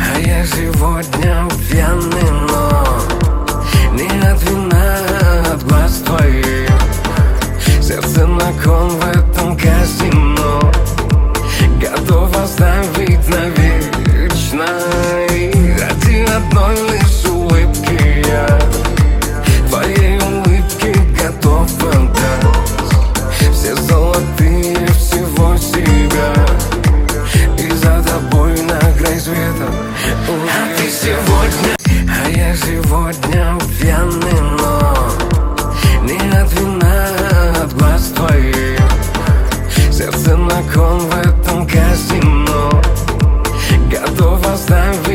А я сегодня пьяный, но не от вина, а от глаз твоих. Сердце на кон в этом казино, готов оставить навечно. И ради одной лишь улыбки я твоей улыбке готов отдать все золотые всего себя, и за тобой на край света. А ты сегодня, а я сегодня пьяный, но не от вина, а от глаз твоих. Сердце на кон в этом казино, готов оставить